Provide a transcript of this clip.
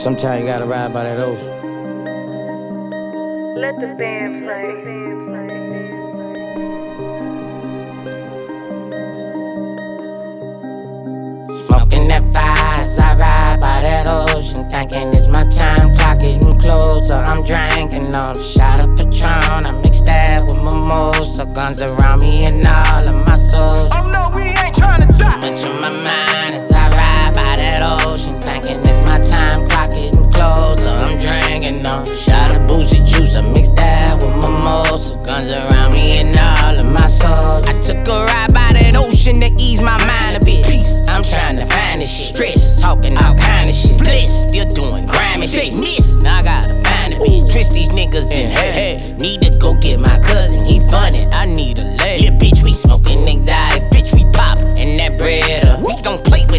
Sometimes you gotta ride by that ocean. Let the band play. Smoking that fire as I ride by that ocean, thinking it's my time, clock getting closer. I'm drinking on a shot of Patron, I mix that with mimosa. Guns around me and all of my soul. Oh no, we ain't tryna die. Much on my mind as I ride by that ocean, thinking it's my time, clock getting closer. I'm drinking on a shot of boozy juice, I mix that with mimosa. Guns around me and all of my soul. I took a ride by that ocean to ease my mind a bit. Peace, I'm trying to find this shit. Stress, talking all kind of shit. Bliss, still doing grimy shit. Miss, now I gotta find a bitch. Twist these niggas in hey. Need to go get my cousin, he funny, I need a leg. Yeah, bitch, we smoking exotic, bitch, we pop, and that bread up. We gon' play